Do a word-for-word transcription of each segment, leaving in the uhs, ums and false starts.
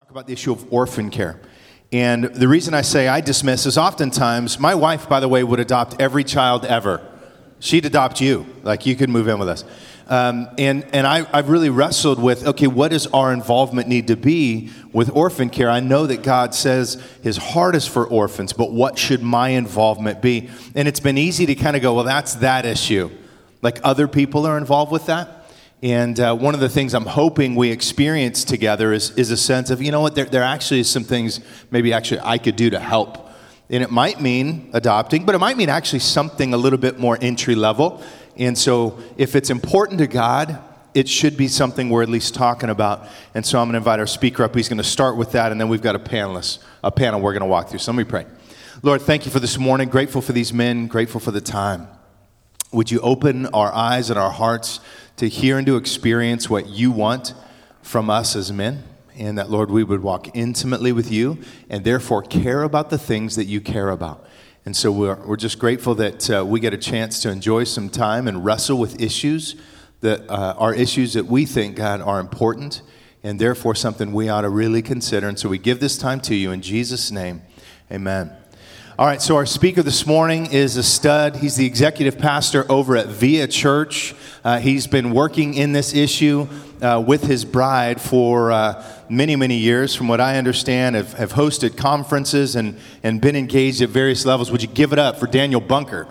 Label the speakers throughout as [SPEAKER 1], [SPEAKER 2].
[SPEAKER 1] talk about the issue of orphan care. And the reason I say I dismiss is oftentimes, my wife, by the way, would adopt every child ever. She'd adopt you, like you could move in with us. Um, and and I, I've really wrestled with, okay, what does our involvement need to be with orphan care? I know that God says his heart is for orphans, but what should my involvement be? And it's been easy to kind of go, well, that's that issue. Like other people are involved with that. And uh, one of the things I'm hoping we experience together is is a sense of, you know what, there, there actually is some things maybe actually I could do to help. And it might mean adopting, but it might mean actually something a little bit more entry level. And so if it's important to God, it should be something we're at least talking about. And so I'm going to invite our speaker up. He's going to start with that, and then we've got a panelist, a panel we're going to walk through. So let me pray. Lord, thank you for this morning. Grateful for these men. Grateful for the time. Would you open our eyes and our hearts to hear and to experience what you want from us as men, and that, Lord, we would walk intimately with you and therefore care about the things that you care about. And so we're, we're just grateful that uh, we get a chance to enjoy some time and wrestle with issues that uh, are issues that we think, God, are important and therefore something we ought to really consider. And so we give this time to you in Jesus' name. Amen. All right, so our speaker this morning is a stud. He's the executive pastor over at Via Church. Uh, he's been working in this issue uh, with his bride for uh, many, many years. From what I understand, have, have hosted conferences and, and been engaged at various levels. Would you give it up for Daniel Bunker?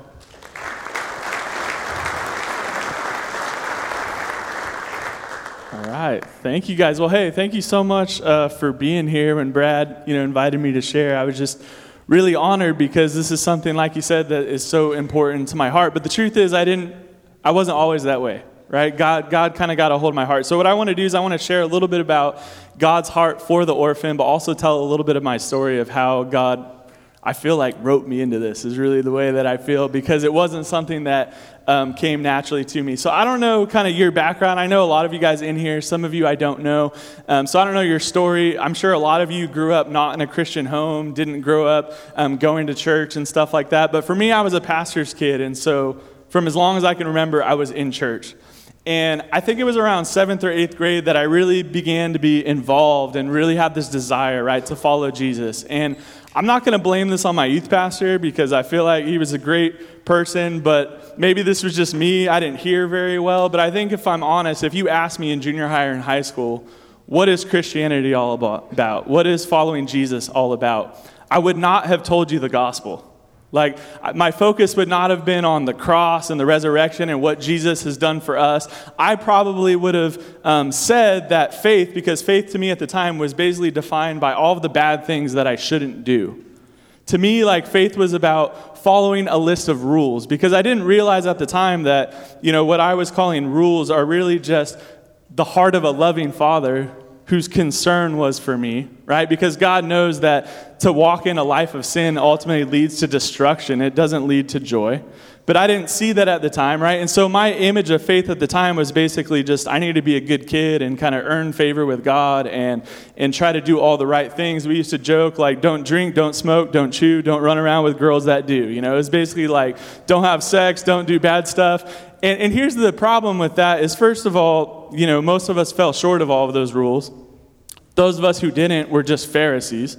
[SPEAKER 2] All right, thank you guys. Well, hey, thank you so much uh, for being here. When Brad, you know, invited me to share, I was just really honored because this is something, like you said, that is so important to my heart. But the truth is, I didn't, I wasn't always that way, right? God, God kind of got a hold of my heart. So what I want to do is I want to share a little bit about God's heart for the orphan, but also tell a little bit of my story of how God, I feel like, wrote me into this, is really the way that I feel, because it wasn't something that um, came naturally to me. So I don't know kind of your background. I know a lot of you guys in here. Some of you I don't know. Um, so I don't know your story. I'm sure a lot of you grew up not in a Christian home, didn't grow up um, going to church and stuff like that. But for me, I was a pastor's kid. And so from as long as I can remember, I was in church. And I think it was around seventh or eighth grade that I really began to be involved and really had this desire, right, to follow Jesus. And I'm not going to blame this on my youth pastor because I feel like he was a great person, but maybe this was just me. I didn't hear very well. But I think if I'm honest, if you asked me in junior high or in high school, what is Christianity all about? What is following Jesus all about? I would not have told you the gospel. Like, my focus would not have been on the cross and the resurrection and what Jesus has done for us. I probably would have um, said that faith, because faith to me at the time was basically defined by all of the bad things that I shouldn't do. To me, like, faith was about following a list of rules, because I didn't realize at the time that, you know, what I was calling rules are really just the heart of a loving father whose concern was for me, right? Because God knows that to walk in a life of sin ultimately leads to destruction. It doesn't lead to joy. But I didn't see that at the time, right? And so my image of faith at the time was basically just, I need to be a good kid and kind of earn favor with God and and try to do all the right things. We used to joke, like, don't drink, don't smoke, don't chew, don't run around with girls that do. You know, it was basically like, don't have sex, don't do bad stuff. And, and here's the problem with that is, first of all, you know, most of us fell short of all of those rules. Those of us who didn't were just Pharisees.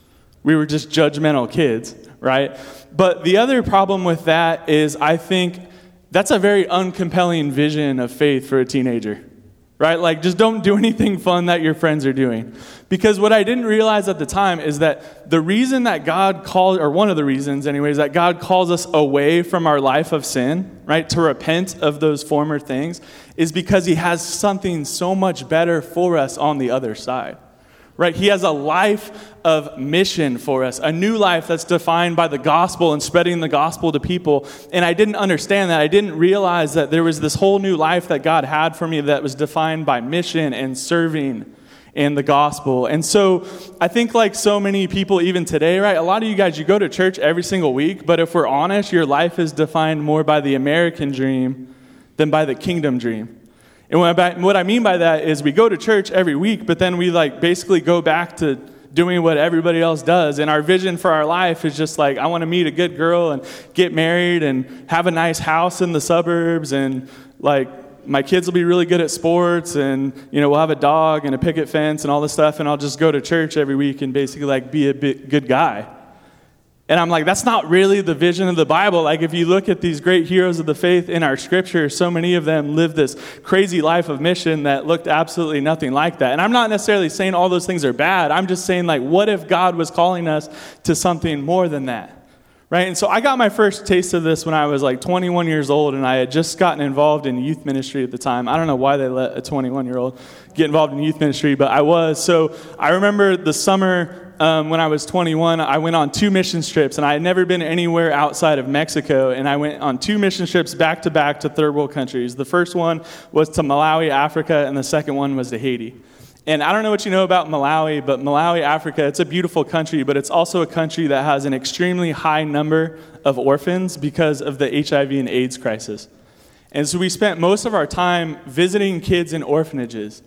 [SPEAKER 2] We were just judgmental kids, right? But the other problem with that is, I think that's a very uncompelling vision of faith for a teenager, right? Like, just don't do anything fun that your friends are doing. Because what I didn't realize at the time is that the reason that God calls, or one of the reasons anyways, that God calls us away from our life of sin, right, to repent of those former things, is because he has something so much better for us on the other side. Right? He has a life of mission for us, a new life that's defined by the gospel and spreading the gospel to people. And I didn't understand that. I didn't realize that there was this whole new life that God had for me that was defined by mission and serving and the gospel. And so I think, like so many people even today, right, a lot of you guys, you go to church every single week, but if we're honest, your life is defined more by the American dream than by the kingdom dream. And what I mean by that is we go to church every week, but then we like basically go back to doing what everybody else does. And our vision for our life is just like, I want to meet a good girl and get married and have a nice house in the suburbs and like my kids will be really good at sports, and, you know, we'll have a dog and a picket fence and all this stuff, and I'll just go to church every week and basically, like, be a bit good guy. And I'm like, that's not really the vision of the Bible. Like, if you look at these great heroes of the faith in our scripture, so many of them lived this crazy life of mission that looked absolutely nothing like that. And I'm not necessarily saying all those things are bad. I'm just saying, like, what if God was calling us to something more than that? Right? And so I got my first taste of this when I was like twenty-one years old, and I had just gotten involved in youth ministry at the time. I don't know why they let a twenty-one-year-old get involved in youth ministry, but I was. So I remember the summer um, when I was twenty-one, I went on two mission trips, and I had never been anywhere outside of Mexico, and I went on two mission trips back-to-back to third world countries. The first one was to Malawi, Africa, and the second one was to Haiti. And I don't know what you know about Malawi, but Malawi, Africa, it's a beautiful country, but it's also a country that has an extremely high number of orphans because of the H I V and AIDS crisis. And so we spent most of our time visiting kids in orphanages.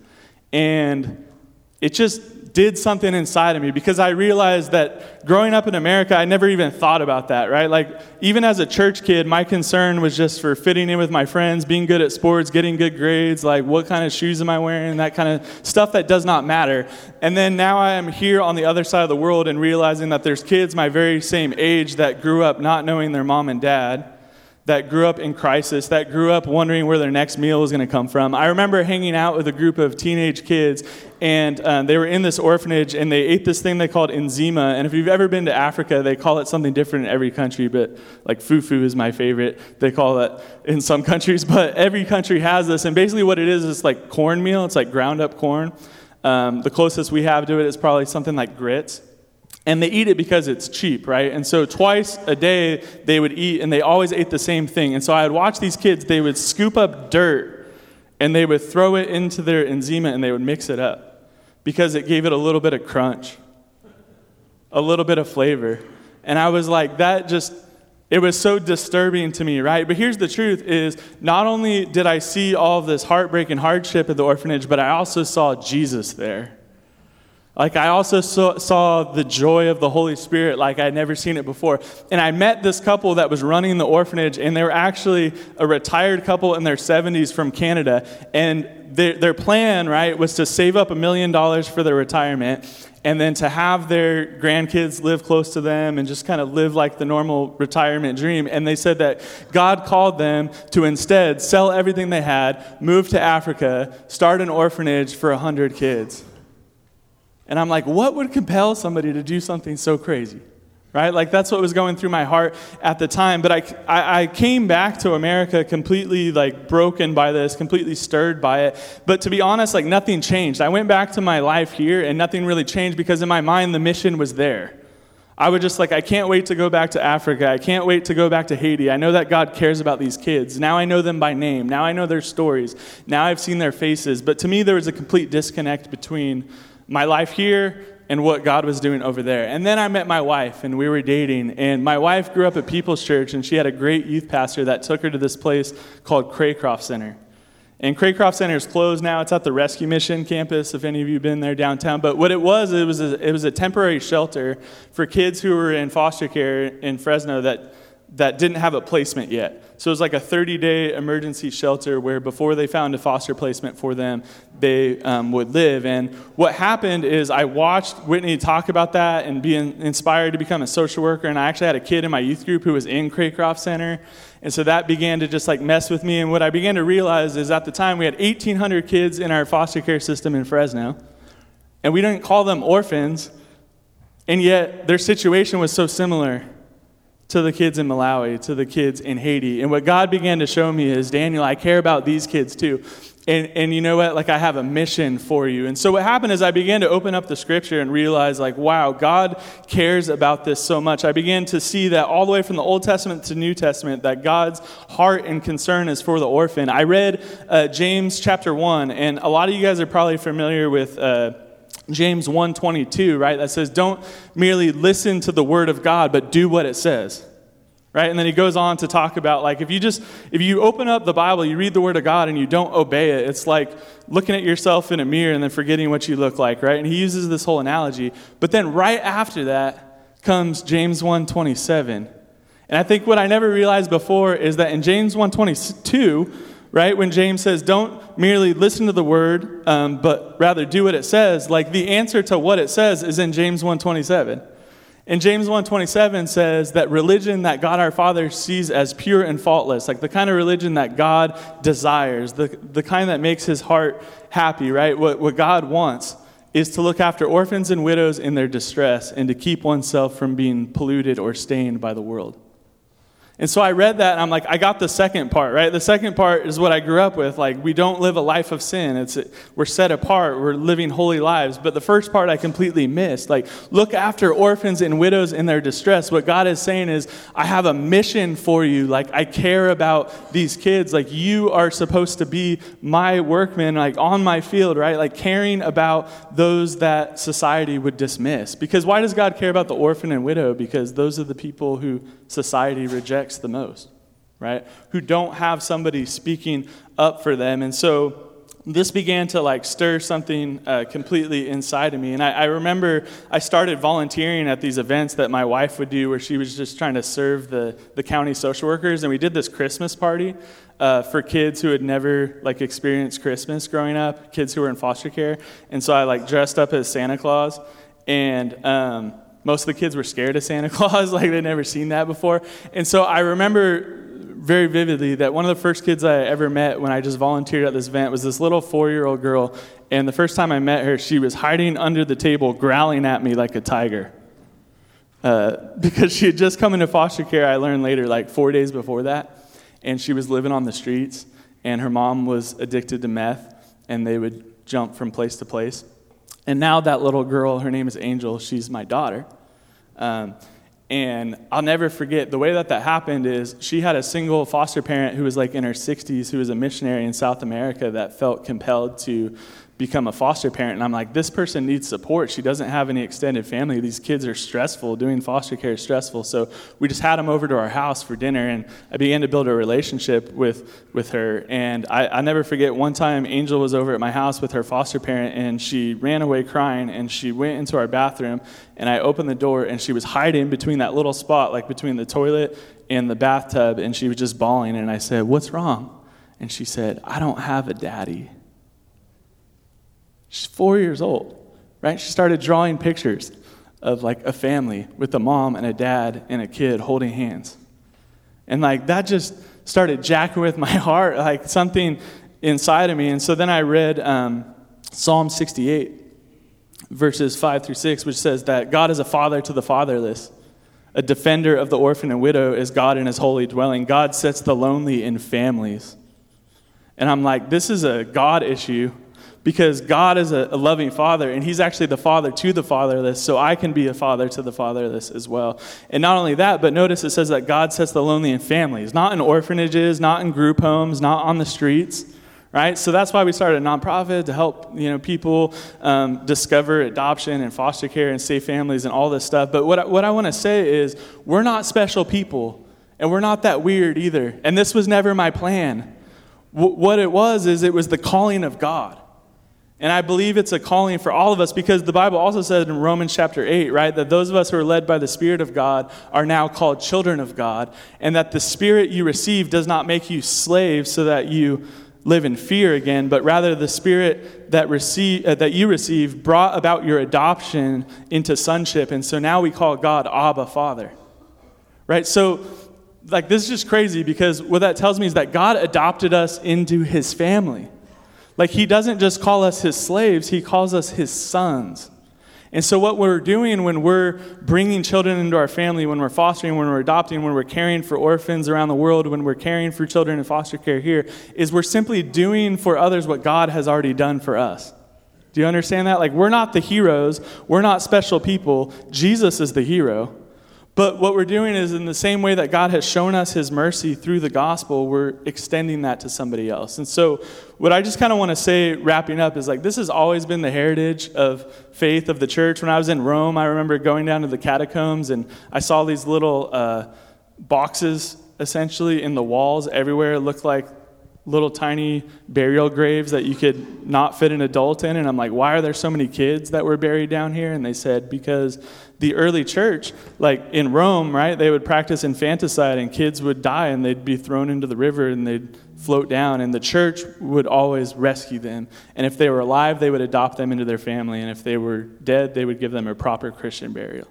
[SPEAKER 2] And it just did something inside of me because I realized that growing up in America, I never even thought about that, right? Like, even as a church kid, my concern was just for fitting in with my friends, being good at sports, getting good grades, like what kind of shoes am I wearing, that kind of stuff that does not matter. And then now I am here on the other side of the world and realizing that there's kids my very same age that grew up not knowing their mom and dad, that grew up in crisis, that grew up wondering where their next meal was going to come from. I remember hanging out with a group of teenage kids, and um, they were in this orphanage, and they ate this thing they called enzima. And if you've ever been to Africa, they call it something different in every country, but like fufu is my favorite. They call that in some countries, but every country has this. And basically what it is is like cornmeal. It's like ground up corn. Um, the closest we have to it is probably something like grits. And they eat it because it's cheap, right? And so twice a day they would eat, and they always ate the same thing. And so I would watch these kids, they would scoop up dirt, and they would throw it into their enzima, and they would mix it up because it gave it a little bit of crunch, a little bit of flavor. And I was like, that just, it was so disturbing to me, right? But here's the truth is, not only did I see all of this heartbreak and hardship at the orphanage, but I also saw Jesus there. Like, I also saw, saw the joy of the Holy Spirit like I'd never seen it before. And I met this couple that was running the orphanage, and they were actually a retired couple in their seventies from Canada. And their, their plan, right, was to save up a million dollars for their retirement, and then to have their grandkids live close to them and just kind of live like the normal retirement dream. And they said that God called them to instead sell everything they had, move to Africa, start an orphanage for one hundred kids. And I'm like, what would compel somebody to do something so crazy, right? Like, that's what was going through my heart at the time. But I, I, I came back to America completely, like, broken by this, completely stirred by it. But to be honest, like, nothing changed. I went back to my life here, and nothing really changed because in my mind, the mission was there. I was just like, I can't wait to go back to Africa. I can't wait to go back to Haiti. I know that God cares about these kids. Now I know them by name. Now I know their stories. Now I've seen their faces. But to me, there was a complete disconnect between my life here and what God was doing over there. And then I met my wife, and we were dating. And my wife grew up at People's Church, and she had a great youth pastor that took her to this place called Craycroft Center. And Craycroft Center is closed now. It's at the Rescue Mission campus, if any of you have been there downtown. But what it was, it was a, it was a temporary shelter for kids who were in foster care in Fresno that that didn't have a placement yet. So it was like a thirty-day emergency shelter where before they found a foster placement for them, they um, would live. And what happened is I watched Whitney talk about that and be in, inspired to become a social worker. And I actually had a kid in my youth group who was in Craycroft Center. And so that began to just like mess with me. And what I began to realize is at the time we had eighteen hundred kids in our foster care system in Fresno. And we didn't call them orphans. And yet their situation was so similar to the kids in Malawi, to the kids in Haiti. And what God began to show me is, Daniel, I care about these kids too. And and you know what? Like, I have a mission for you. And so what happened is I began to open up the scripture and realize, like, wow, God cares about this so much. I began to see that all the way from the Old Testament to New Testament, that God's heart and concern is for the orphan. I read uh, James chapter one, and a lot of you guys are probably familiar with uh, James one twenty-two, right? That says, don't merely listen to the word of God, but do what it says, right? And then he goes on to talk about, like, if you just, if you open up the Bible, you read the word of God and you don't obey it, it's like looking at yourself in a mirror and then forgetting what you look like, right? And he uses this whole analogy. But then right after that comes James one twenty-seven. And I think what I never realized before is that in James one twenty-two, right? When James says, don't merely listen to the word, um, but rather do what it says. Like the answer to what it says is in James one twenty-seven. And James one twenty-seven says that religion that God our Father sees as pure and faultless, like the kind of religion that God desires, the, the kind that makes his heart happy, right? What, what God wants is to look after orphans and widows in their distress and to keep oneself from being polluted or stained by the world. And so I read that, and I'm like, I got the second part, right? The second part is what I grew up with. Like, we don't live a life of sin. It's we're set apart. We're living holy lives. But the first part I completely missed. Like, look after orphans and widows in their distress. What God is saying is, I have a mission for you. Like, I care about these kids. Like, you are supposed to be my workmen, like, on my field, right? Like, caring about those that society would dismiss. Because why does God care about the orphan and widow? Because those are the people who society rejects the most, right? Who don't have somebody speaking up for them. And so this began to like stir something uh, completely inside of me. And I, I remember I started volunteering at these events that my wife would do where she was just trying to serve the, the county social workers. And we did this Christmas party uh, for kids who had never like experienced Christmas growing up, kids who were in foster care. And so I like dressed up as Santa Claus, and um, most of the kids were scared of Santa Claus, like they'd never seen that before. And so I remember very vividly that one of the first kids I ever met when I just volunteered at this event was this little four-year-old girl. And the first time I met her, she was hiding under the table, growling at me like a tiger. Uh, because she had just come into foster care, I learned later, like four days before that. And she was living on the streets, and her mom was addicted to meth, and they would jump from place to place. And now that little girl, her name is Angel, she's my daughter. Um, and I'll never forget, the way that that happened is she had a single foster parent who was like in her sixties, who was a missionary in South America that felt compelled to become a foster parent. And I'm like, this person needs support. She doesn't have any extended family. These kids are stressful. Doing foster care is stressful. So we just had them over to our house for dinner, and I began to build a relationship with, with her. And I, I never forget, one time Angel was over at my house with her foster parent, and she ran away crying, and she went into our bathroom, and I opened the door, and she was hiding between that little spot, like between the toilet and the bathtub, and she was just bawling. And I said, "What's wrong?" And she said, "I don't have a daddy." She's four years old, right? She started drawing pictures of like a family with a mom and a dad and a kid holding hands. And like that just started jacking with my heart, like something inside of me. And so then I read um, Psalm sixty-eight, verses five through six, which says that God is a father to the fatherless. A defender of the orphan and widow is God in his holy dwelling. God sets the lonely in families. And I'm like, this is a God issue. Because God is a, a loving father, and he's actually the father to the fatherless, so I can be a father to the fatherless as well. And not only that, but notice it says that God sets the lonely in families, not in orphanages, not in group homes, not on the streets, right? So that's why we started a nonprofit to help, you know, people um, discover adoption and foster care and safe families and all this stuff. But what I, what I want to say is we're not special people, and we're not that weird either. And this was never my plan. W- what it was is it was the calling of God. And I believe it's a calling for all of us, because the Bible also says in Romans chapter eight, right, that those of us who are led by the Spirit of God are now called children of God, and that the Spirit you receive does not make you slaves so that you live in fear again, but rather the Spirit that receive, uh, that you receive brought about your adoption into sonship. And so now we call God Abba, Father, right? So like this is just crazy, because what that tells me is that God adopted us into his family. Like, he doesn't just call us his slaves, he calls us his sons. And so what we're doing when we're bringing children into our family, when we're fostering, when we're adopting, when we're caring for orphans around the world, when we're caring for children in foster care here, is we're simply doing for others what God has already done for us. Do you understand that? Like, we're not the heroes, we're not special people, Jesus is the hero. But what we're doing is, in the same way that God has shown us his mercy through the gospel, we're extending that to somebody else. And so what I just kind of want to say, wrapping up, is like this has always been the heritage of faith of the church. When I was in Rome, I remember going down to the catacombs, and I saw these little uh, boxes, essentially, in the walls everywhere. It looked like little tiny burial graves that you could not fit an adult in. And I'm like, why are there so many kids that were buried down here? And they said, because the early church, like in Rome, right, they would practice infanticide and kids would die and they'd be thrown into the river and they'd float down. And the church would always rescue them. And if they were alive, they would adopt them into their family. And if they were dead, they would give them a proper Christian burial.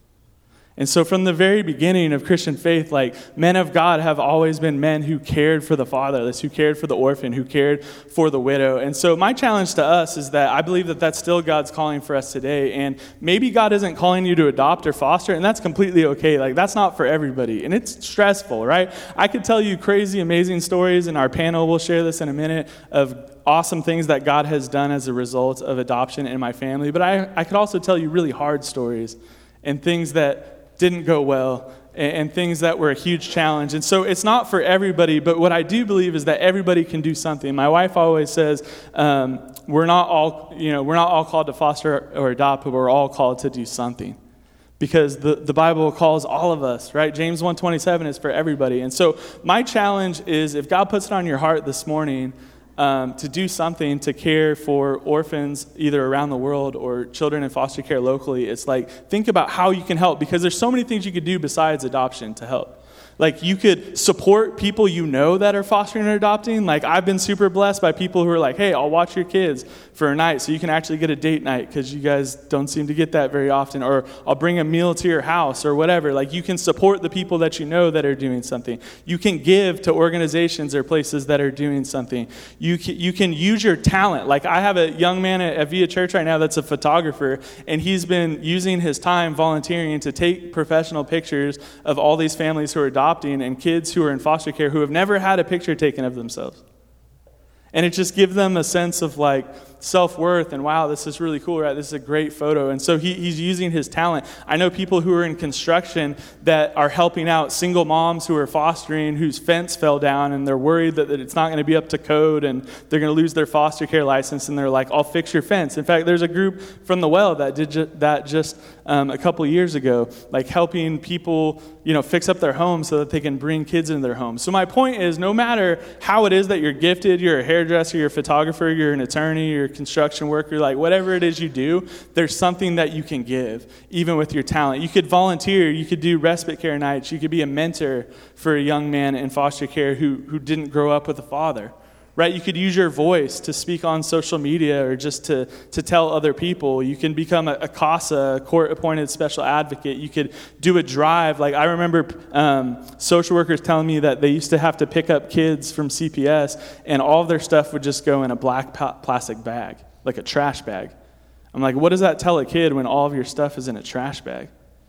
[SPEAKER 2] And so from the very beginning of Christian faith, like men of God have always been men who cared for the fatherless, who cared for the orphan, who cared for the widow. And so my challenge to us is that I believe that that's still God's calling for us today. And maybe God isn't calling you to adopt or foster, and that's completely okay. Like that's not for everybody. And it's stressful, right? I could tell you crazy, amazing stories, and our panel will share this in a minute, of awesome things that God has done as a result of adoption in my family. But I, I could also tell you really hard stories and things that didn't go well, and, and things that were a huge challenge. And so it's not for everybody, but what I do believe is that everybody can do something. My wife always says, um, we're not all, you know, we're not all called to foster or adopt, but we're all called to do something. Because the, the Bible calls all of us, right? James one twenty-seven is for everybody. And so my challenge is, if God puts it on your heart this morning, Um, to do something to care for orphans either around the world or children in foster care locally, it's like, think about how you can help, because there's so many things you could do besides adoption to help. Like you could support people you know that are fostering or adopting. Like I've been super blessed by people who are like, hey, I'll watch your kids for a night so you can actually get a date night, because you guys don't seem to get that very often. Or I'll bring a meal to your house or whatever. Like you can support the people that you know that are doing something. You can give to organizations or places that are doing something. You can, you can use your talent. Like I have a young man at, at Via Church right now that's a photographer, and he's been using his time volunteering to take professional pictures of all these families who are adopting and kids who are in foster care who have never had a picture taken of themselves. And it just gives them a sense of like self-worth and, wow, this is really cool, right? This is a great photo. And so he, he's using his talent. I know people who are in construction that are helping out single moms who are fostering, whose fence fell down, and they're worried that, that it's not going to be up to code and they're going to lose their foster care license. And they're like, I'll fix your fence. In fact, there's a group from the Well that did ju- that just um, a couple years ago, like helping people, you know, fix up their homes so that they can bring kids into their homes. So my point is, no matter how it is that you're gifted, you're a hairdresser, you're a photographer, you're an attorney, you're a construction worker, like whatever it is you do, there's something that you can give, even with your talent. You could volunteer, you could do respite care nights, you could be a mentor for a young man in foster care who, who didn't grow up with a father, right? You could use your voice to speak on social media or just to, to tell other people. You can become a, a CASA, a court-appointed special advocate. You could do a drive. Like I remember um, social workers telling me that they used to have to pick up kids from C P S, and all of their stuff would just go in a black pa- plastic bag, like a trash bag. I'm like, what does that tell a kid when all of your stuff is in a trash bag?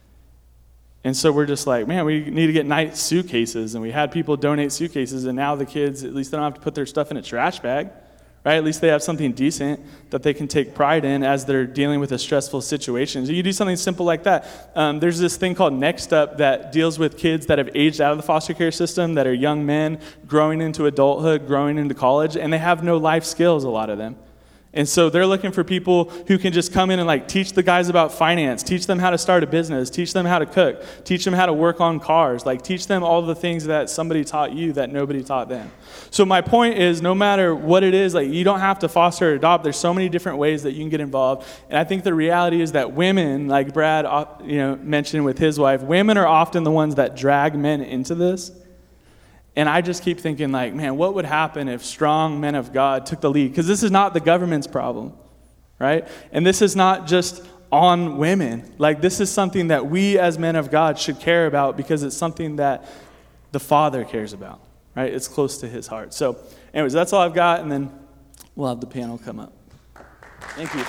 [SPEAKER 2] And so we're just like, man, we need to get nice suitcases. And we had people donate suitcases, and now the kids, at least they don't have to put their stuff in a trash bag, right? At least they have something decent that they can take pride in as they're dealing with a stressful situation. So you do something simple like that. Um, there's this thing called Next Up that deals with kids that have aged out of the foster care system, that are young men growing into adulthood, growing into college, and they have no life skills, a lot of them. And so they're looking for people who can just come in and like teach the guys about finance, teach them how to start a business, teach them how to cook, teach them how to work on cars, like teach them all the things that somebody taught you that nobody taught them. So my point is, no matter what it is, like you don't have to foster or adopt. There's so many different ways that you can get involved. And I think the reality is that women, like Brad, you know, mentioned with his wife, women are often the ones that drag men into this. And I just keep thinking, like, man, what would happen if strong men of God took the lead? Because this is not the government's problem, right? And this is not just on women. Like, this is something that we as men of God should care about, because it's something that the Father cares about, right? It's close to his heart. So, anyways, that's all I've got, and then we'll have the panel come up. Thank you.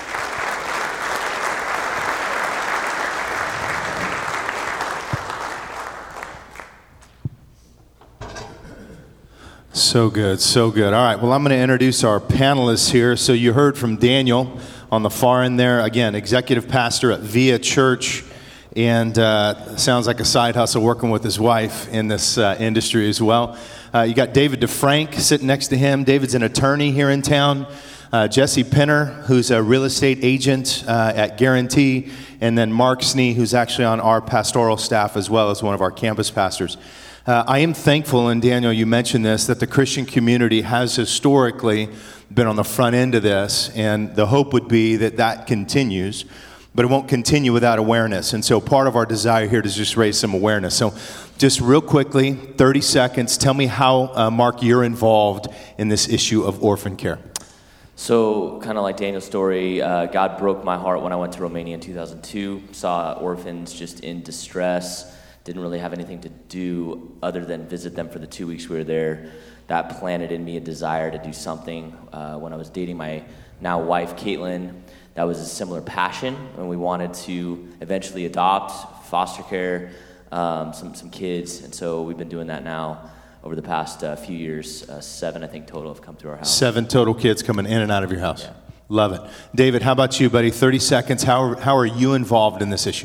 [SPEAKER 1] So good, so good. All right, well, I'm going to introduce our panelists here. So you heard from Daniel on the far end there. Again, executive pastor at Via Church, and uh, sounds like a side hustle working with his wife in this uh, industry as well. Uh, you got David DeFrank sitting next to him. David's an attorney here in town. Uh, Jesse Penner, who's a real estate agent uh, at Guarantee, and then Mark Snee, who's actually on our pastoral staff as well as one of our campus pastors. Uh, I am thankful, and Daniel, you mentioned this, that the Christian community has historically been on the front end of this, and the hope would be that that continues, but it won't continue without awareness. And so part of our desire here is just raise some awareness. So just real quickly, thirty seconds, tell me how, uh, Mark, you're involved in this issue of orphan care.
[SPEAKER 3] So, kind of like Daniel's story, uh, God broke my heart when I went to Romania in two thousand two, saw orphans just in distress, didn't really have anything to do other than visit them for the two weeks we were there. That planted in me a desire to do something. Uh, when I was dating my now wife, Caitlin, that was a similar passion, and we wanted to eventually adopt, foster care, um, some, some kids, and so we've been doing that now. Over the past uh, few years, uh, seven, I think, total have come through our house.
[SPEAKER 1] Seven total kids coming in and out of your house.
[SPEAKER 3] Yeah.
[SPEAKER 1] Love it. David, how about you, buddy? thirty seconds. How are, how are you involved in this issue?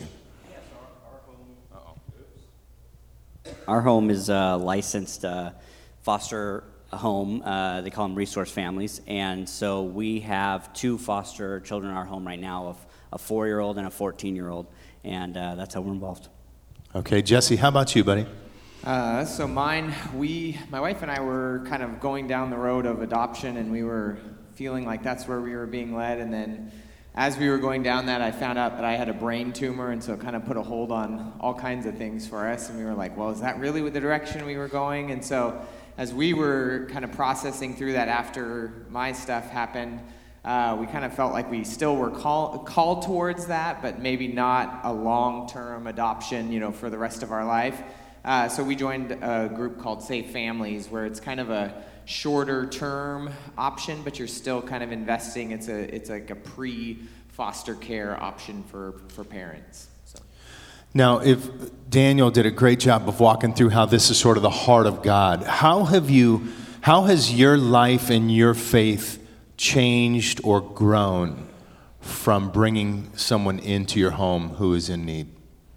[SPEAKER 4] Our home is a licensed uh, foster home. Uh, they call them resource families. And so we have two foster children in our home right now, of a four-year-old and a fourteen-year-old. And uh, that's how we're involved.
[SPEAKER 1] Okay, Jesse, how about you, buddy?
[SPEAKER 5] Uh, so mine, we, my wife and I were kind of going down the road of adoption, and we were feeling like that's where we were being led. And then as we were going down that, I found out that I had a brain tumor, and so it kind of put a hold on all kinds of things for us. And we were like, well, is that really the direction we were going? And so as we were kind of processing through that after my stuff happened, uh, we kind of felt like we still were call, called towards that, but maybe not a long-term adoption, you know, for the rest of our life. Uh, so we joined a group called Safe Families, where it's kind of a shorter term option, but you're still kind of investing. It's a it's like a pre-foster care option for, for parents. So.
[SPEAKER 1] Now, if Daniel did a great job of walking through how this is sort of the heart of God, how have you, how has your life and your faith changed or grown from bringing someone into your home who is in need?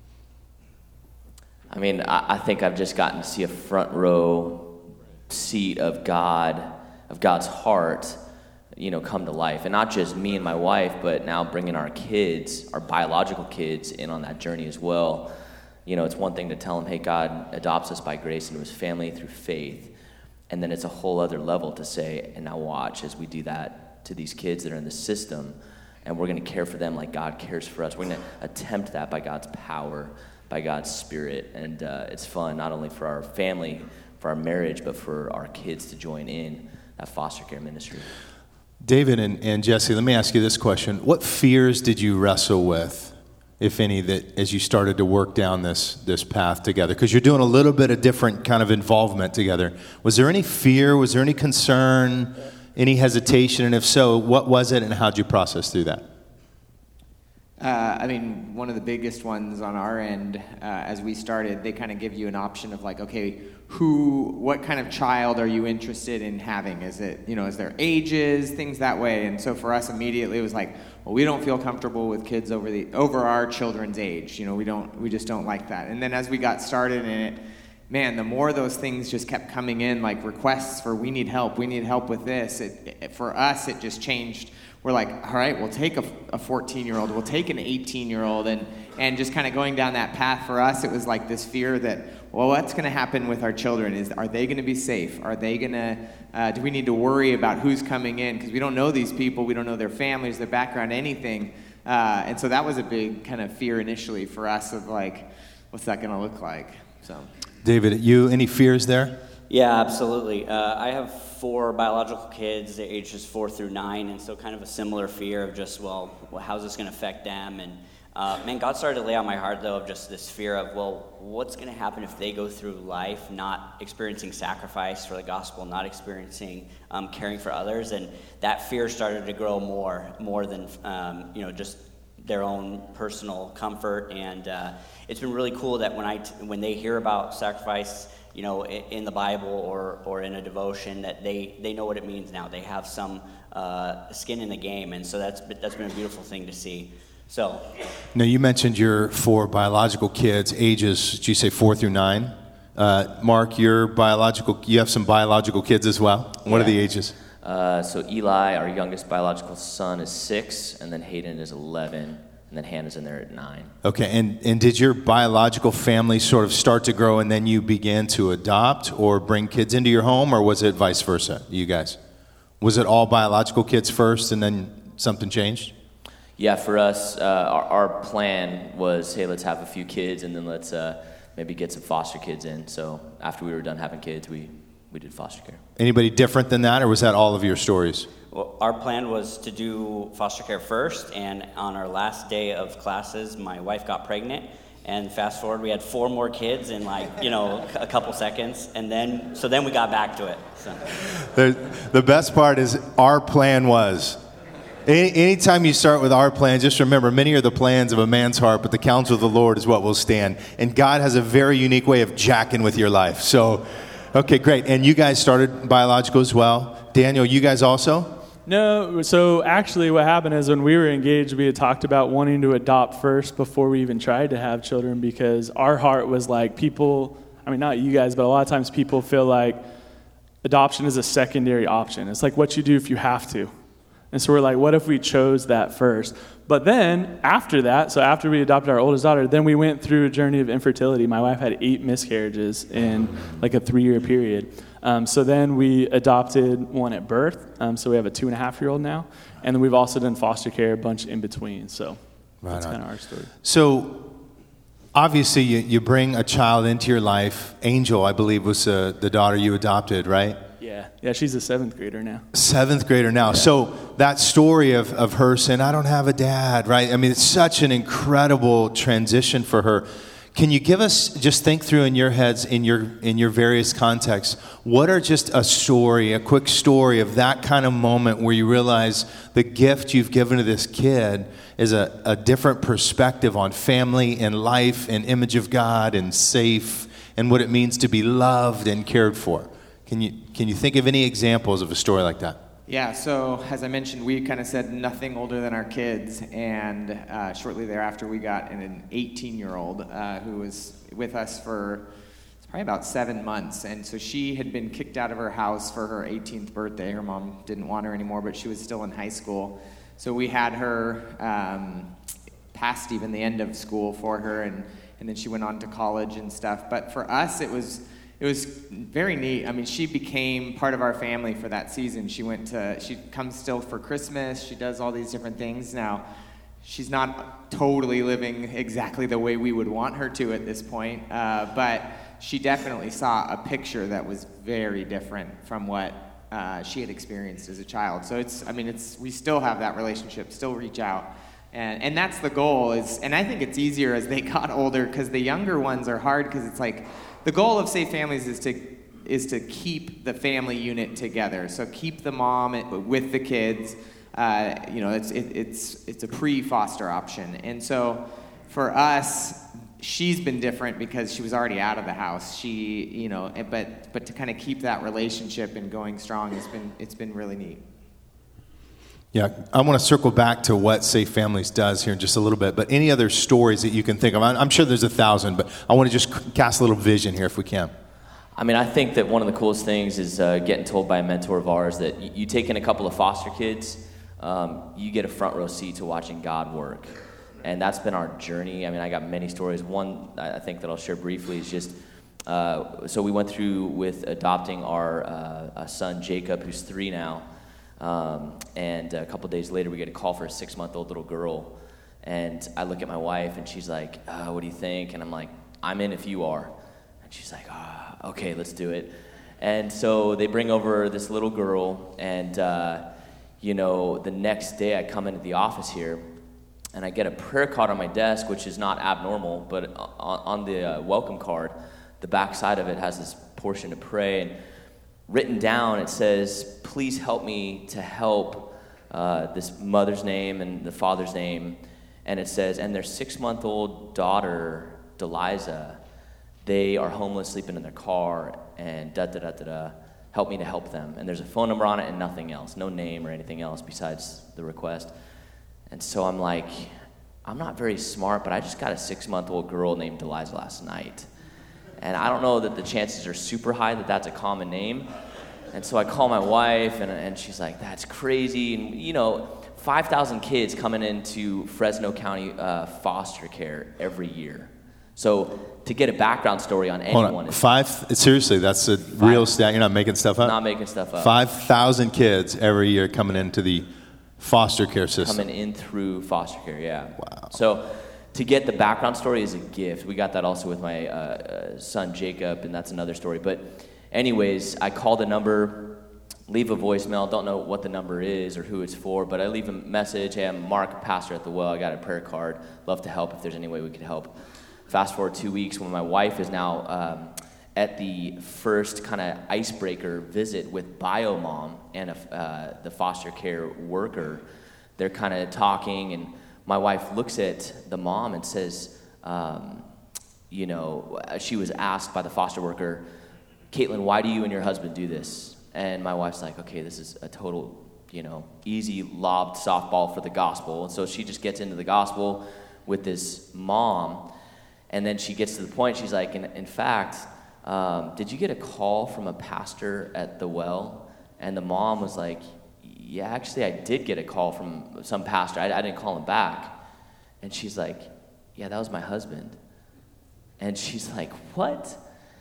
[SPEAKER 3] I mean, I, I think I've just gotten to see a front row seat of God, of God's heart, you know, come to life. And not just me and my wife, but now bringing our kids, our biological kids, in on that journey as well. You know, it's one thing to tell them, hey, God adopts us by grace into his family through faith. And then it's a whole other level to say, and now watch as we do that to these kids that are in the system, and we're going to care for them like God cares for us. We're going to attempt that by God's power, by God's Spirit. And uh, it's fun not only for our family, for our marriage, but for our kids to join in that foster care ministry.
[SPEAKER 1] David and, and Jesse, let me ask you this question. What fears did you wrestle with, if any, that as you started to work down this this path together? Because you're doing a little bit of different kind of involvement together. Was there any fear? Was there any concern? Any hesitation? And if so, what was it, and how'd you process through that?
[SPEAKER 5] Uh, I mean, one of the biggest ones on our end, uh, as we started, they kind of give you an option of like, okay, who, what kind of child are you interested in having? Is it, you know, is there ages, things that way? And so for us, immediately it was like, well, we don't feel comfortable with kids over the over our children's age. You know, we don't, we just don't like that. And then as we got started in it, man, the more those things just kept coming in, like requests for, we need help, we need help with this. It, it, for us, it just changed. We're like, all right, we'll take a fourteen-year-old, we'll take an eighteen-year-old, and and just kind of going down that path for us, it was like this fear that, well, what's going to happen with our children? Is are they going to be safe? Are they going to, uh, do we need to worry about who's coming in? Because we don't know these people, we don't know their families, their background, anything. Uh, and so that was a big kind of fear initially for us of like, what's that going to look like? So,
[SPEAKER 1] David, you, any fears there?
[SPEAKER 4] Yeah, absolutely. Uh, I have four biological kids, they're ages four through nine, and so kind of a similar fear of just, well, well how's this going to affect them? And uh, man, God started to lay on my heart, though, of just this fear of, well, what's going to happen if they go through life not experiencing sacrifice for the gospel, not experiencing um, caring for others? And that fear started to grow more, more than, um, you know, just their own personal comfort. And uh, it's been really cool that when I, t- when they hear about sacrifice, you know, in the Bible or, or in a devotion, that they, they know what it means now. They have some uh, skin in the game, and so that's that's been a beautiful thing to see. So,
[SPEAKER 1] now you mentioned your four biological kids, ages, did you say four through nine? Uh, Mark, your biological, you have some biological kids as well. What
[SPEAKER 3] yeah.
[SPEAKER 1] are the ages?
[SPEAKER 3] Uh, so Eli, our youngest biological son, is six, and then Hayden is eleven, and and then Hannah's in there at nine.
[SPEAKER 1] Okay, and, and did your biological family sort of start to grow and then you began to adopt or bring kids into your home, or was it vice versa, you guys? Was it all biological kids first and then something changed?
[SPEAKER 3] Yeah, for us, uh, our, our plan was, hey, let's have a few kids and then let's uh, maybe get some foster kids in. So after we were done having kids, we, we did foster care.
[SPEAKER 1] Anybody different than that, or was that all of your stories?
[SPEAKER 4] Well, our plan was to do foster care first, and on our last day of classes, my wife got pregnant, and fast forward, we had four more kids in like, you know, a couple seconds, and then, so then we got back to it. So.
[SPEAKER 1] The, the best part is our plan was. Any, anytime you start with our plan, just remember, many are the plans of a man's heart, but the counsel of the Lord is what will stand. And God has a very unique way of jacking with your life. So, okay, great. And you guys started biological as well. Daniel, you guys also?
[SPEAKER 2] No, so actually what happened is when we were engaged, we had talked about wanting to adopt first before we even tried to have children, because our heart was like people, I mean, not you guys, but a lot of times people feel like adoption is a secondary option. It's like what you do if you have to. And so we're like, what if we chose that first? But then after that, so after we adopted our oldest daughter, then we went through a journey of infertility. My wife had eight miscarriages in like a three-year period. Um, so then we adopted one at birth. Um, so we have a two and a half year old now. And then we've also done foster care a bunch in between. So
[SPEAKER 1] right
[SPEAKER 2] that's
[SPEAKER 1] on.
[SPEAKER 2] kind of our story.
[SPEAKER 1] So obviously you, you bring a child into your life. Angel, I believe, was uh, the daughter you adopted, right?
[SPEAKER 2] Yeah, yeah, she's a seventh grader now.
[SPEAKER 1] Seventh grader now. Yeah. So that story of, of her saying, I don't have a dad, right? I mean, it's such an incredible transition for her. Can you give us, just think through in your heads, in your in your various contexts, what are just a story, a quick story of that kind of moment where you realize the gift you've given to this kid is a, a different perspective on family and life and image of God and safe and what it means to be loved and cared for? Can you can you think of any examples of a story like that?
[SPEAKER 5] Yeah, so as I mentioned, we kind of said nothing older than our kids, and uh, shortly thereafter we got an eighteen-year-old uh, who was with us for probably about seven months, and so she had been kicked out of her house for her eighteenth birthday. Her mom didn't want her anymore, but she was still in high school, so we had her um, past even the end of school for her, and, and then she went on to college and stuff. But for us, it was... It was very neat. I mean, she became part of our family for that season. She went to, she comes still for Christmas. She does all these different things. Now, she's not totally living exactly the way we would want her to at this point, uh, but she definitely saw a picture that was very different from what uh, she had experienced as a child. So it's, I mean, it's, we still have that relationship, still reach out. And, and that's the goal is, and I think it's easier as they got older, because the younger ones are hard, because it's like, the goal of Safe Families is to is to keep the family unit together. So keep the mom with the kids. Uh, you know, it's it, it's it's a pre-foster option. And so for us, she's been different because she was already out of the house. She, you know, but but to kind of keep that relationship and going strong, it's been it's been really neat.
[SPEAKER 1] Yeah, I want to circle back to what Safe Families does here in just a little bit, but any other stories that you can think of? I'm sure there's a thousand, but I want to just cast a little vision here if we can.
[SPEAKER 3] I mean, I think that one of the coolest things is uh, getting told by a mentor of ours that you, you take in a couple of foster kids, um, you get a front row seat to watching God work. And that's been our journey. I mean, I got many stories. One I think that I'll share briefly is just, uh, so we went through with adopting our uh, son, Jacob, who's three now. Um, and a couple days later, we get a call for a six-month-old little girl. And I look at my wife, and she's like, uh, what do you think? And I'm like, I'm in if you are. And she's like, ah, oh, okay, let's do it. And so they bring over this little girl, and, uh, you know, the next day I come into the office here, and I get a prayer card on my desk, which is not abnormal, but on, on the uh, welcome card, the back side of it has this portion to pray, and written down, it says, please help me to help uh, this mother's name and the father's name. And it says, and their six-month-old daughter, Deliza, they are homeless, sleeping in their car, and da-da-da-da-da, help me to help them. And there's a phone number on it and nothing else, no name or anything else besides the request. And so I'm like, I'm not very smart, but I just got a six-month-old girl named Deliza last night. And I don't know that the chances are super high that that's a common name. And so I call my wife, and, and she's like, that's crazy. And, you know, five thousand kids coming into Fresno County uh, foster care every year. So to get a background story on
[SPEAKER 1] Hold
[SPEAKER 3] anyone
[SPEAKER 1] on.
[SPEAKER 3] is
[SPEAKER 1] Five, seriously, that's a
[SPEAKER 3] Five.
[SPEAKER 1] real stat. You're not making stuff up?
[SPEAKER 3] not making stuff up.
[SPEAKER 1] five thousand kids every year coming into the foster care system.
[SPEAKER 3] Coming in through foster care, yeah.
[SPEAKER 1] Wow.
[SPEAKER 3] So to get the background story is a gift. We got that also with my uh, uh, son Jacob, and that's another story. But anyways, I called a number, leave a voicemail. Don't know what the number is or who it's for, but I leave a message. Hey, I'm Mark, pastor at the Well. I got a prayer card. Love to help if there's any way we could help. Fast forward two weeks when my wife is now um, at the first kind of icebreaker visit with BioMom and a, uh, the foster care worker. They're kind of talking, and my wife looks at the mom and says, um, you know, she was asked by the foster worker, Caitlin, why do you and your husband do this? And my wife's like, okay, this is a total, you know, easy lobbed softball for the gospel. And so she just gets into the gospel with this mom. And then she gets to the point, she's like, in, in fact, um, did you get a call from a pastor at the Well? And the mom was like, yeah, actually I did get a call from some pastor. I, I didn't call him back. And she's like, yeah, that was my husband. And she's like, what?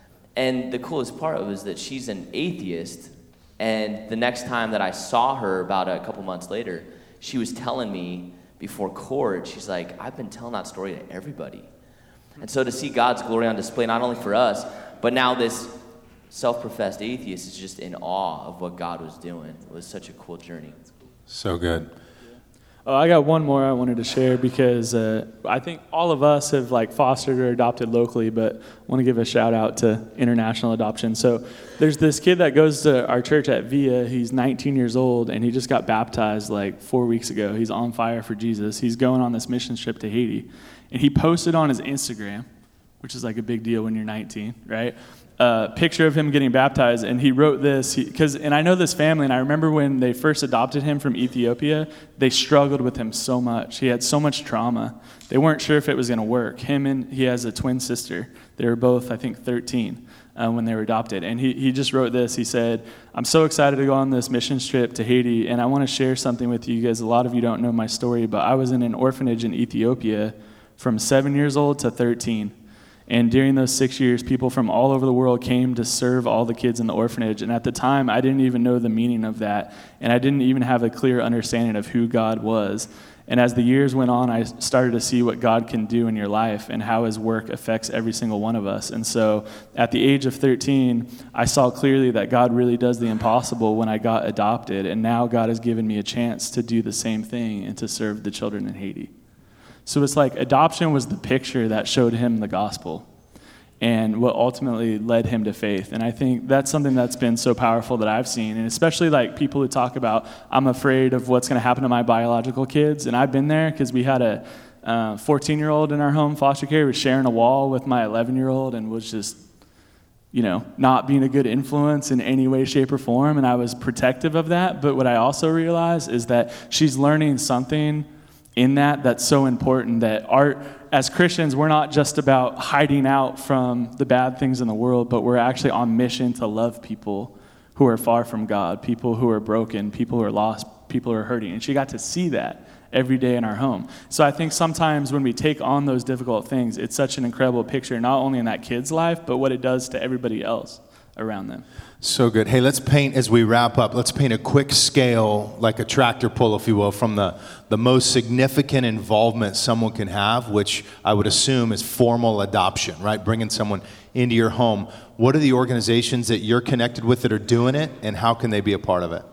[SPEAKER 3] And the coolest part was that she's an atheist. And the next time that I saw her, about a couple months later, she was telling me before court, she's like, I've been telling that story to everybody. And so to see God's glory on display, not only for us, but now this self-professed atheist is just in awe of what God was doing. It was such a cool journey.
[SPEAKER 1] So good.
[SPEAKER 2] Oh, I got one more I wanted to share because uh, I think all of us have like fostered or adopted locally, but I want to give a shout out to international adoption. So there's this kid that goes to our church at Via. He's nineteen years old, and he just got baptized like four weeks ago. He's on fire for Jesus. He's going on this mission trip to Haiti, and he posted on his Instagram, which is like a big deal when you're nineteen, right? A uh, picture of him getting baptized, and he wrote this, because, and I know this family, and I remember when they first adopted him from Ethiopia, they struggled with him so much. He had so much trauma. They weren't sure if it was going to work. Him and, he has a twin sister. They were both, I think, thirteen uh, when they were adopted. And he, he just wrote this. He said, I'm so excited to go on this mission trip to Haiti, and I want to share something with you guys. A lot of you don't know my story, but I was in an orphanage in Ethiopia from seven years old to thirteen. And during those six years, people from all over the world came to serve all the kids in the orphanage. And at the time, I didn't even know the meaning of that. And I didn't even have a clear understanding of who God was. And as the years went on, I started to see what God can do in your life and how his work affects every single one of us. And so at the age of thirteen, I saw clearly that God really does the impossible when I got adopted. And now God has given me a chance to do the same thing and to serve the children in Haiti. So it's like adoption was the picture that showed him the gospel and what ultimately led him to faith. And I think that's something that's been so powerful that I've seen, and especially like people who talk about, I'm afraid of what's going to happen to my biological kids. And I've been there because we had a uh, fourteen-year-old in our home, foster care, was sharing a wall with my eleven-year-old and was just, you know, not being a good influence in any way, shape, or form. And I was protective of that. But what I also realized is that she's learning something in that that's so important, that our, as Christians, we're not just about hiding out from the bad things in the world, but we're actually on mission to love people who are far from God, people who are broken, people who are lost, people who are hurting. And she got to see that every day in our home. So I think sometimes when we take on those difficult things, it's such an incredible picture, not only in that kid's life, but what it does to everybody else around them.
[SPEAKER 1] So good. Hey, let's paint, as we wrap up, let's paint a quick scale, like a tractor pull, if you will, from the, the most significant involvement someone can have, which I would assume is formal adoption, right? Bringing someone into your home. What are the organizations that you're connected with that are doing it, and how can they be a part of it?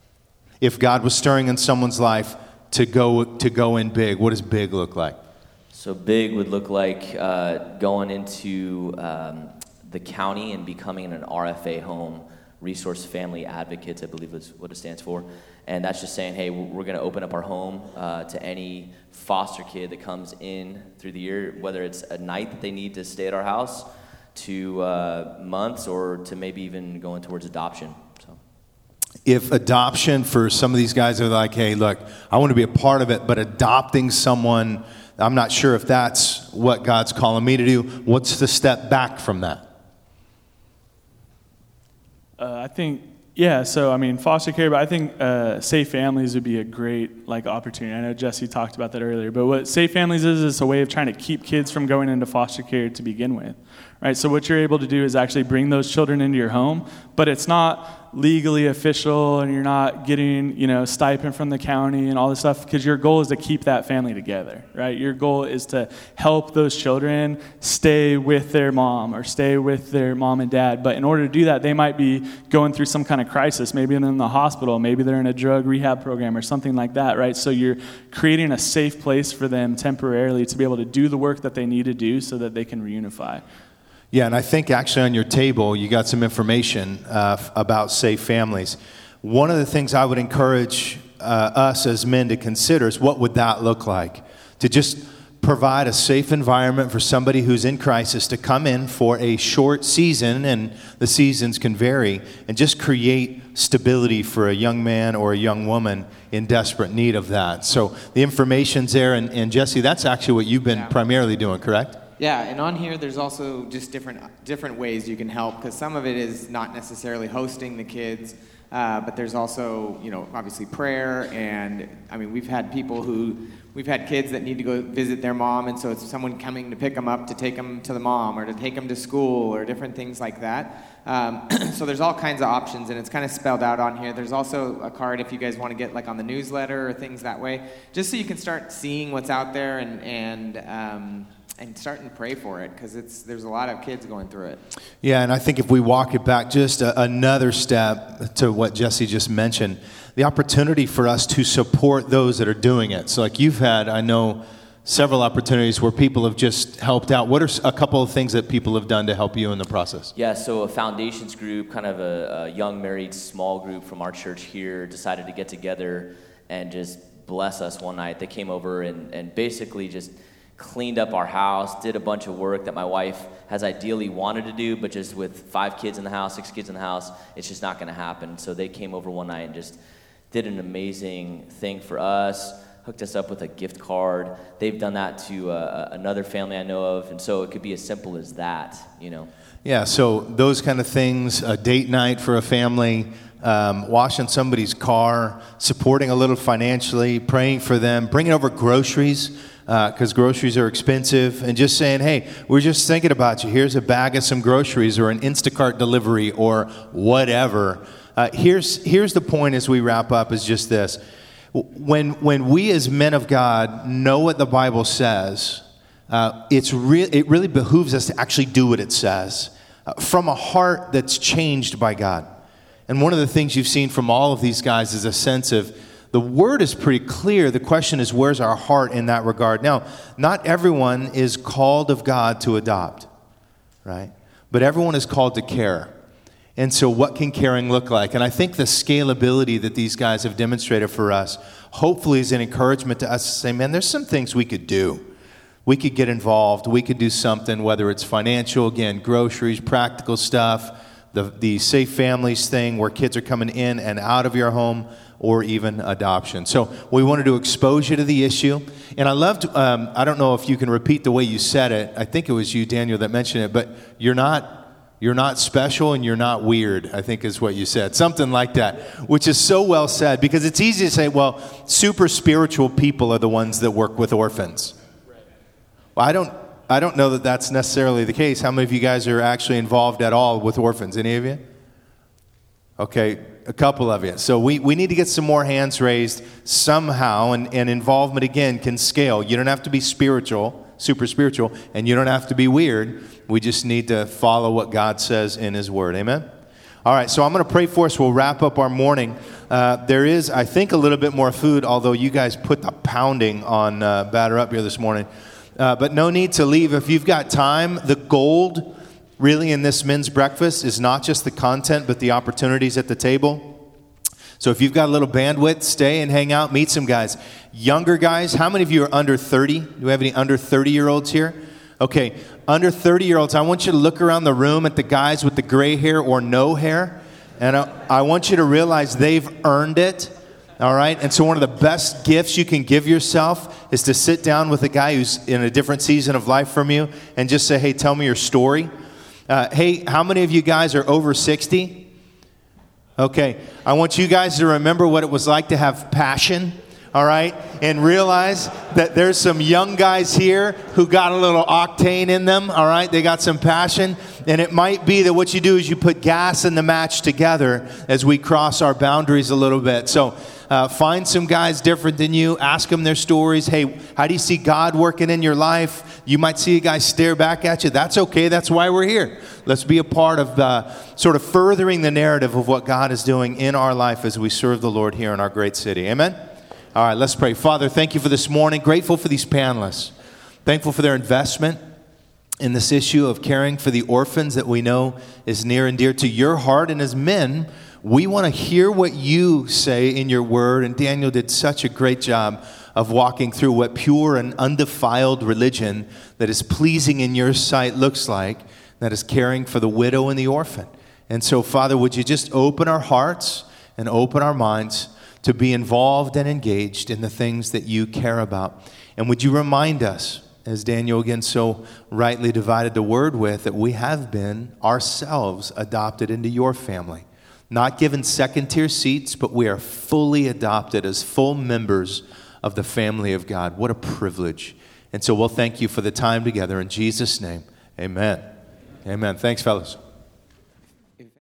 [SPEAKER 1] If God was stirring in someone's life to go to go in big, what does big look like?
[SPEAKER 3] So big would look like uh, going into um, the county and becoming an R F A home, Resource Family Advocates, I believe is what it stands for. And that's just saying, hey, we're going to open up our home uh, to any foster kid that comes in through the year, whether it's a night that they need to stay at our house, to uh, months, or to maybe even going towards adoption. So,
[SPEAKER 1] if adoption for some of these guys are like, hey, look, I want to be a part of it, but adopting someone, I'm not sure if that's what God's calling me to do. What's the step back from that?
[SPEAKER 2] Uh, I think Yeah, so I mean, foster care, but I think uh, Safe Families would be a great like opportunity. I know Jesse talked about that earlier, but what Safe Families is, is a way of trying to keep kids from going into foster care to begin with, right? So what you're able to do is actually bring those children into your home, but it's not legally official, and you're not getting, you know, stipend from the county and all this stuff, because your goal is to keep that family together, right? Your goal is to help those children stay with their mom or stay with their mom and dad. But in order to do that, they might be going through some kind of crisis. Maybe they're in the hospital, maybe they're in a drug rehab program or something like that, right? So you're creating a safe place for them temporarily to be able to do the work that they need to do so that they can reunify.
[SPEAKER 1] Yeah, and I think actually on your table you got some information uh, f- about Safe Families. One of the things I would encourage uh, us as men to consider is what would that look like? To just provide a safe environment for somebody who's in crisis to come in for a short season, and the seasons can vary, and just create stability for a young man or a young woman in desperate need of that. So the information's there, and, and Jesse, that's actually what you've been
[SPEAKER 5] Yeah.
[SPEAKER 1] primarily doing, correct?
[SPEAKER 5] Yeah, and on here there's also just different different ways you can help, because some of it is not necessarily hosting the kids, uh, but there's also, you know, obviously prayer, and I mean, we've had people who, we've had kids that need to go visit their mom, and so it's someone coming to pick them up to take them to the mom, or to take them to school, or different things like that. Um, so there's all kinds of options, and it's kind of spelled out on here. There's also a card if you guys want to get like on the newsletter or things that way, just so you can start seeing what's out there, and, and um, and starting to pray for it, because it's there's a lot of kids going through it.
[SPEAKER 1] Yeah, and I think if we walk it back just a, another step to what Jesse just mentioned, the opportunity for us to support those that are doing it. So like you've had, I know, several opportunities where people have just helped out. What are a couple of things that people have done to help you in the process?
[SPEAKER 3] Yeah, so a foundations group, kind of a, a young married small group from our church here, decided to get together and just bless us one night. They came over and, and basically just cleaned up our house, did a bunch of work that my wife has ideally wanted to do, but just with five kids in the house, six kids in the house, it's just not going to happen. So they came over one night and just did an amazing thing for us, hooked us up with a gift card. They've done that to uh, another family I know of, and so it could be as simple as that, you know.
[SPEAKER 1] Yeah, so those kind of things, a date night for a family, um, washing somebody's car, supporting a little financially, praying for them, bringing over groceries, because uh, groceries are expensive, and just saying, hey, we're just thinking about you. Here's a bag of some groceries, or an Instacart delivery, or whatever. Uh, here's here's the point as we wrap up, is just this. When, when we as men of God know what the Bible says, uh, it's re- it really behooves us to actually do what it says uh, from a heart that's changed by God. And one of the things you've seen from all of these guys is a sense of, the word is pretty clear. The question is, where's our heart in that regard? Now, not everyone is called of God to adopt, right? But everyone is called to care. And so what can caring look like? And I think the scalability that these guys have demonstrated for us, hopefully is an encouragement to us to say, man, there's some things we could do. We could get involved. We could do something, whether it's financial, again, groceries, practical stuff, the, the Safe Families thing where kids are coming in and out of your home, or even adoption. So we wanted to expose you to the issue. And I loved, um, I don't know if you can repeat the way you said it. I think it was you, Daniel, that mentioned it, but you're not you're not special and you're not weird, I think is what you said. Something like that, which is so well said, because it's easy to say, well, super spiritual people are the ones that work with orphans. Well, I don't, I don't know that that's necessarily the case. How many of you guys are actually involved at all with orphans? Any of you? Okay. A couple of you. So we, we need to get some more hands raised somehow, and, and involvement, again, can scale. You don't have to be spiritual, super spiritual, and you don't have to be weird. We just need to follow what God says in His Word. Amen? All right, so I'm going to pray for us. We'll wrap up our morning. Uh, there is, I think, a little bit more food, although you guys put the pounding on uh, Batter Up here this morning. Uh, but no need to leave. If you've got time, the gold really in this men's breakfast is not just the content, but the opportunities at the table. So if you've got a little bandwidth, stay and hang out, meet some guys. Younger guys, how many of you are under thirty? Do we have any under thirty-year-olds here? Okay, under thirty-year-olds, I want you to look around the room at the guys with the gray hair or no hair, and I, I want you to realize they've earned it, all right? And so one of the best gifts you can give yourself is to sit down with a guy who's in a different season of life from you and just say, hey, tell me your story. Uh, hey, how many of you guys are over sixty? Okay, I want you guys to remember what it was like to have passion, all right? And realize that there's some young guys here who got a little octane in them, all right? They got some passion. And it might be that what you do is you put gas in the match together as we cross our boundaries a little bit. So uh, find some guys different than you. Ask them their stories. Hey, how do you see God working in your life? You might see a guy stare back at you. That's okay. That's why we're here. Let's be a part of uh, sort of furthering the narrative of what God is doing in our life as we serve the Lord here in our great city. Amen? All right, let's pray. Father, thank you for this morning. Grateful for these panelists. Thankful for their investment in this issue of caring for the orphans that we know is near and dear to your heart. And as men, we want to hear what you say in your word. And Daniel did such a great job of walking through what pure and undefiled religion that is pleasing in your sight looks like, that is caring for the widow and the orphan. And so, Father, would you just open our hearts and open our minds to be involved and engaged in the things that you care about. And would you remind us, as Daniel again so rightly divided the word with, that we have been ourselves adopted into your family. Not given second-tier seats, but we are fully adopted as full members of the family of God. What a privilege. And so we'll thank you for the time together. In Jesus' name, amen. Amen. Thanks, fellas.